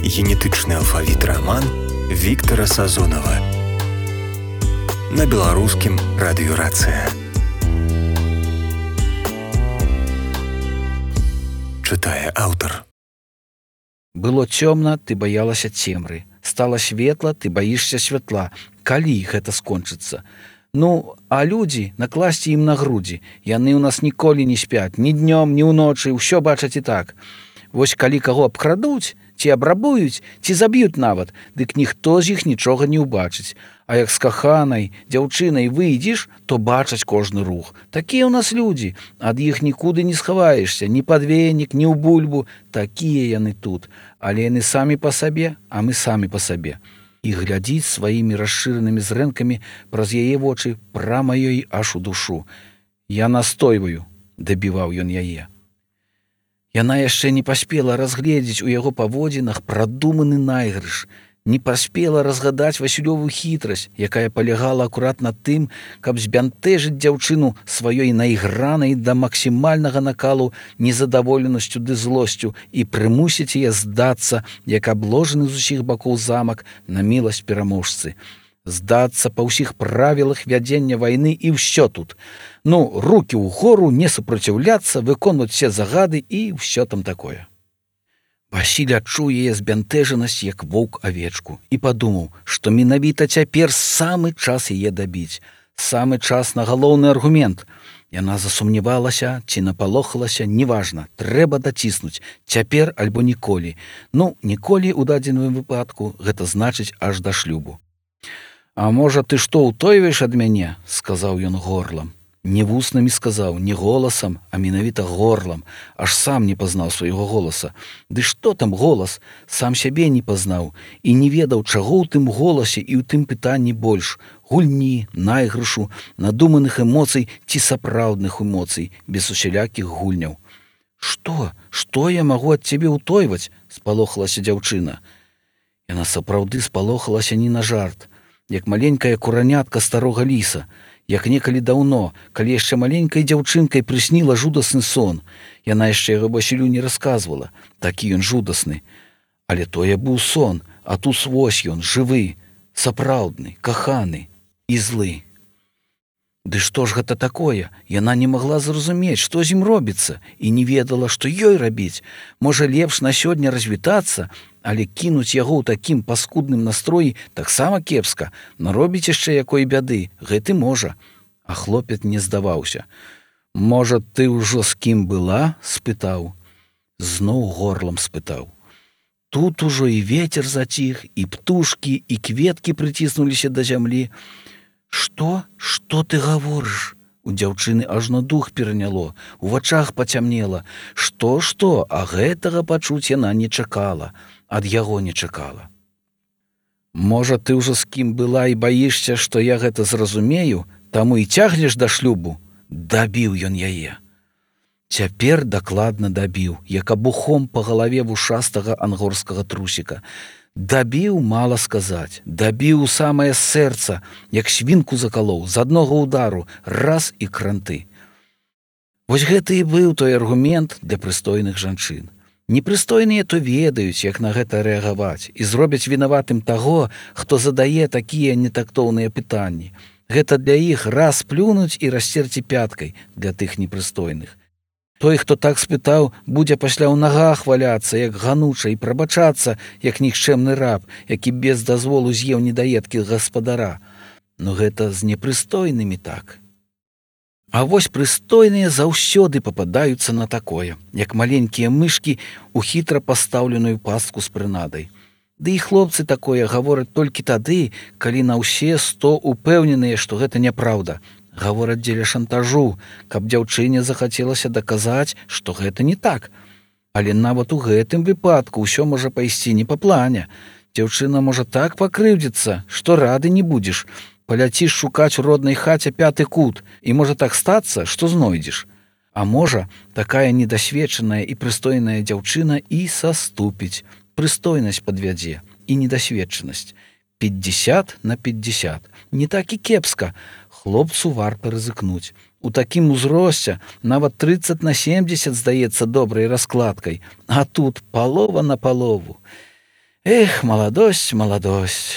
Генетычны алфавіт раман Віктара Сазонава на беларускім радыёрацыя. Чытае аўтар. Было цёмна, ты баялася цемры. Стала светла, ты баішся святла. Калі гэта скончыцца? Ну, а людзі накласці ім на грудзі. Яны ў нас ніколі не спяць, ні днём, ні ўночы, ўсё бачаць і так. Вось калі каго абкрадуць, ці абрабуюць, ці заб'юць нават, дык ніхто з іх нічога не ўбачыць. А як з каханай дзяўчынай выйдзеш, то бачаць кожны рух. Такія ў нас людзі, ад іх нікуды не схаваешся, ні пад венік, ні ў бульбу. Такія яны тут, але яны самі па сабе, а мы самі па сабе. І глядзіць сваімі расшыранымі зрэнкамі праз яе вочы прама ёй аж у душу. Я настойваю, дабіваў ён яе. Яна яшчэ не паспела разгледзець у яго паводзінах прадуманы найгрыш, не паспела разгадаць Васілёву хітрасць, якая палягала акурат на тым, каб збянтэжыць дзяўчыну сваёй найгранай да максімальнага накалу незадаволенасцю ды злосцю і прымусіць яе здацца, як абложаны з усіх бакоў замак на міласць пераможцы. Здацца па ўсіх правілах вядзення вайны і ўсё тут. Ну, рукі ўгору, не супраціўляцца, выконваць все загады і ўсё там такое. Васіль адчуў яе збянтэжанасць, як воўк авечку, і падумаў, што менавіта цяпер самы час яе дабіць, самы час на галоўны аргумент. Яна засумнявалася ці напалохалася, неважна, трэба даціснуць, цяпер альбо ніколі. Ну, ніколі ў дадзеным выпадку гэта значыць аж да шлюбу. «А можа, ты што ўтойваеш ад мяне?» – сказаў ён горлам. Не вуснамі сказаў, не голасам, а менавіта горлам. Аж сам не пазнаў свайго голаса. Ды што там голас? Сам сябе не пазнаў і не ведаў, чаго ў тым голасе і ў тым пытанні больш. Гульні, найгрышу, надуманых эмоцый ці сапраўдных эмоцый, без усялякіх гульняў. «Што? Што я магу ад цябе ўтойваць?» – спалохалася дзяўчына. Яна сапраўды спалохалася не на жарт, як маленькая куранятка старога ліса, як некалі даўно, калі яшчэ маленькай дзяўчынкай прысніла жудасны сон. Яна яшчэ яго Васілю не расказвала, такі ён жудасны. Але тое быў сон, а тут вось ён, жывы, сапраўдны, каханы і злы. Ды што ж гэта такое? Яна не магла зразумець, што з ім робіцца, і не ведала, што ёй рабіць. Можа, лепш на сёння развітацца, але кінуць яго ў такім паскудным настроі таксама кепска, наробіць яшчэ якой бяды, гэты можа. А хлопец не здаваўся. «Можа, ты ўжо з кім была?» – спытаў. Зноў горлам спытаў. Тут ужо і вецер заціх, і птушкі, і кветкі прыціснуліся да зямлі. «Што? Што ты гаворыш?» У дзяўчыны ажно дух пераняло, у вачах пацямнела. Што, а гэтага пачуць яна не чакала, ад яго не чакала. «Можа, ты ўжо з кім была і баішся, што я гэта зразумею, таму і цягнеш да шлюбу?» Дабіў ён яе. Цяпер дакладна дабіў, як абухом па галаве вушастага ангорскага трусіка. Дабіў, мала сказаць, дабіў у самае сэрца, як свінку закалоў, з аднога ўдару, раз і кранты. Вось гэта і быў той аргумент для прыстойных жанчын. Непрыстойныя то ведаюць, як на гэта рэагаваць, і зробяць вінаватым таго, хто задае такія нетактоўныя пытанні. Гэта для іх раз плюнуць і расцерці пяткай для тых непрыстойных. Той, хто так спытаў, будзе пасля ў нагах валяцца, як гануча, і прабачацца, як нікчэмны раб, які без дазволу з'еў недаедкі гаспадара. Но гэта з непрыстойнымі так. А вось прыстойныя заўсёды пападаюцца на такое, як маленькія мышкі ў хітра пастаўленую пастку з прынадай. Ды і хлопцы такое гавораць толькі тады, калі на ўсе 100 упэўненыя, што гэта няпраўда. Гавораць дзеля шантажу, каб дзяўчыне захацелася даказаць, што гэта не так. Але нават у гэтым выпадку ўсё можа пайсці не па плане. Дзяўчына можа так пакрыўдзіцца, што рады не будзеш. Паляціш шукаць у роднай хаце 5-ты кут, і можа так стацца, што знойдзеш. А можа, такая недасведчаная і прыстойная дзяўчына і саступіць. Прыстойнасць падвядзе і недасведчанасць. 50 на 50. Не так і кепска. Хлопцу варта рызыкнуць. У такім узросце нават 30 на 70 здаецца добрай раскладкай, а тут палова на палову. Эх, маладосць, маладосць.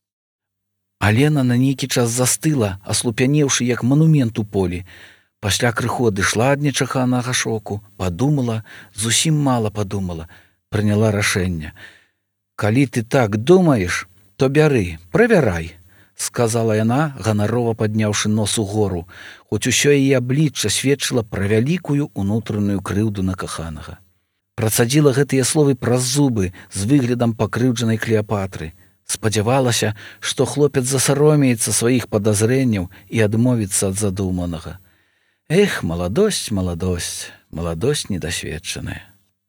Алена на нейкі час застыла, аслупянеўшы як манумент у полі. Пасля крыху адышла ад нечаканага шоку, падумала, зусім мала падумала, прыняла рашэнне. Калі ты так думаеш, то бяры, правярай, сказала яна, ганарова падняўшы нос угору, хоць усё яе аблічча сведчыла пра вялікую унутраную крыўду на каханага. Працадзіла гэтыя словы праз зубы з выглядам пакрыўджанай Клеапатры. Спадзявалася, што хлопец засаромеецца сваіх падазрэнняў і адмовіцца ад задуманага. Эх, маладосць, маладосць, маладосць недасведчаная.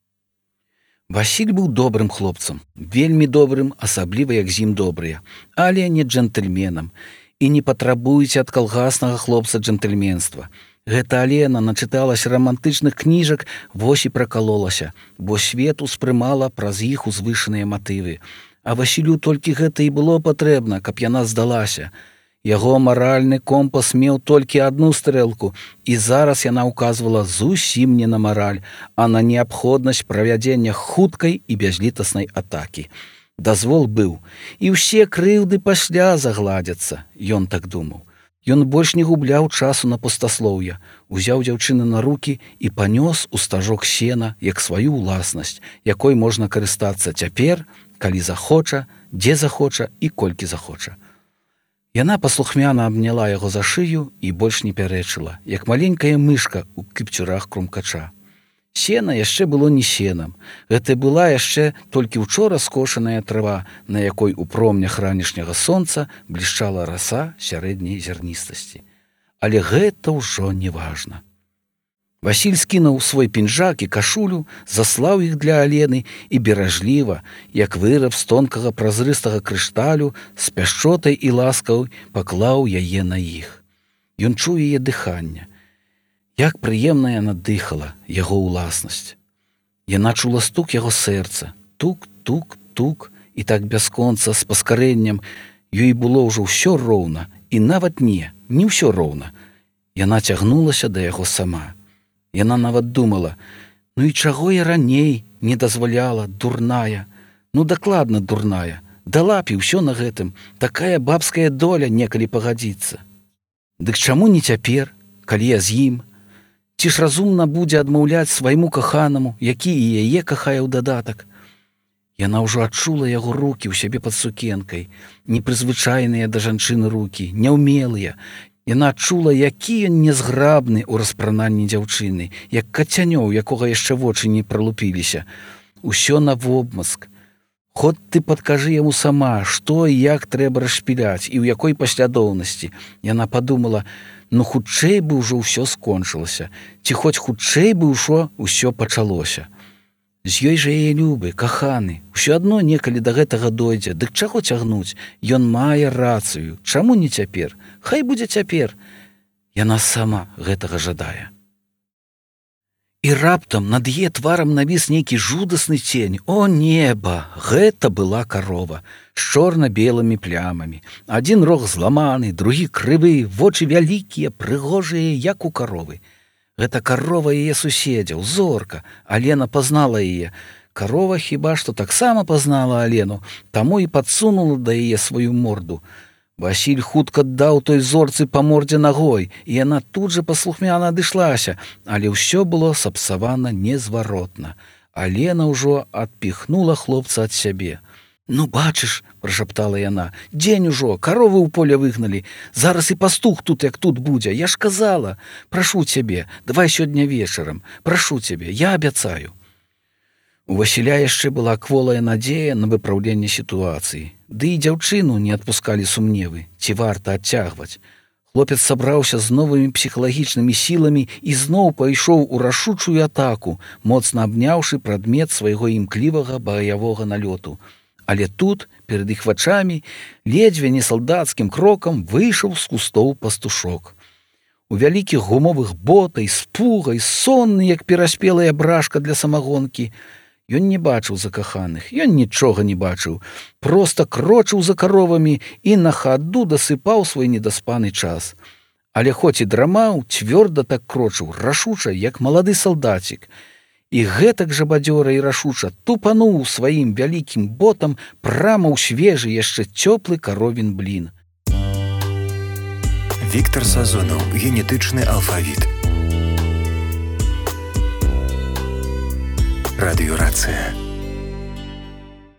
Васіль быў добрым хлопцам, вельмі добрым, асабліва як з ім добрыя, але не джентльменам, і не патрабуеце ад калгаснага хлопца джентльменства. Гэта Алена начыталася рамантычных кніжак, вось і пракалолася, бо свет успрымала праз іх узвышаныя матывы. А Васілю толькі гэта і было патрэбна, каб яна здалася. Яго маральны компас меў толькі адну стрэлку, і зараз яна ўказвала зусім не на мараль, а на неабходнасць правядзення хуткай і бязлітаснай атакі. Дазвол быў, і ўсе крыўды пасля загладзяцца, ён так думаў. Ён больш не губляў часу на пустаслоўе, узяў дзяўчыну на рукі і панёс у стажок сена як сваю ўласнасць, якой можна карыстацца цяпер, калі захоча, дзе захоча і колькі захоча. Яна паслухмяна абняла яго за шыю і больш не пярэчыла, як маленькая мышка ў кіпцюрах крумкача. Сена яшчэ было не сенам. Гэта была яшчэ толькі ўчора скошаная трава, на якой у промнях ранішняга сонца блішчала раса сярэдняй зярністасці. Але гэта ўжо не важна. Васіль скінуў свой пінжак і кашулю, заслаў іх для Алены і беражліва, як выраб з тонкага празрыстага крышталю, з пяшчотай і ласкаў паклаў яе на іх. Ён чуў яе дыханне. Як прыемна яна дыхала, яго ўласнасць. Яна чула стук яго сэрца, тук-тук-тук, і так бясконца, з паскарэннем. Ёй было ўжо ўсё роўна, і нават не ўсё роўна. Яна цягнулася да яго сама. Яна нават думала, ну і чаго я раней не дазваляла, дурная, ну дакладна дурная, дала б і ўсё на гэтым, такая бабская доля некалі пагадзіцца. Дык чаму не цяпер, калі я з ім? Ці ж разумна будзе адмаўляць свайму каханаму, які і яе кахае ў дадатак? Яна ўжо адчула яго рукі ў сябе пад сукенкай, непрызвычайныя да жанчыны рукі, няўмелыя. Яна адчула, які ён нязграбны ў распрананні дзяўчыны, як кацянё, у якога яшчэ вочы не пралупіліся. Усё навобмацк. Хоць ты падкажы яму сама, што і як трэба расшпіляць і ў якой паслядоўнасці. Яна падумала, ну хутчэй бы ўжо ўсё скончылася, ці хоць хутчэй бы ўсё пачалося. З ёй жа яе любы, каханы, усё адно некалі да гэтага дойдзе, дык чаго цягнуць? Ён мае рацыю, чаму не цяпер? Хай будзе цяпер. Яна сама гэтага жадае. І раптам над яе тварам навіс нейкі жудасны цень. О, неба! Гэта была карова з чорна-белымі плямамі. Адзін рог зламаны, другі крывы, вочы вялікія, прыгожыя, як у каровы. Гэта карова яе суседзяў, Зорка. Алена пазнала яе. Карова хіба што таксама пазнала Алену, таму і падсунула да яе сваю морду. Васіль хутка даў той Зорцы па мордзе нагой, і яна тут жа паслухмяна адышлася, але ўсё было сапсавана незваротна. Алена ўжо адпіхнула хлопца ад сябе. «Ну, бачыш, — прашаптала яна, — дзень ужо, каровы ў поле выгналі. Зараз і пастух тут, як тут будзе. Я ж казала, прашу цябе, давай сёння вечарам. Прашу цябе, я абяцаю». У Васіля яшчэ была кволая надзея на выпраўленне сітуацыі. Ды і дзяўчыну не адпускалі сумневы, ці варта адцягваць. Хлопец сабраўся з новымі псіхалагічнымі сіламі і зноў пайшоў у рашучую атаку, моцна абняўшы прадмет свайго імклівага баявога налёту. Але тут, перад іх вачамі, ледзьве не салдацкім крокам выйшаў з кустоў пастушок. У вялікіх гумовых ботах, з пугай, сонны, як пераспелая брашка для самагонкі. Ён не бачыў закаханых, ён нічога не бачыў, проста крочыў за каровамі і на хаду дасыпаў свой недаспаны час. Але хоць і драмаў, цвёрда так крочыў, рашуча, як малады салдацік. І гэтак жа бадзёра і рашуча тупануў сваім вялікім ботам прама ў свежы яшчэ цёплы каровін блін. Віктор Сазонаў. Генетычны алфавіт. Радыёрацыя.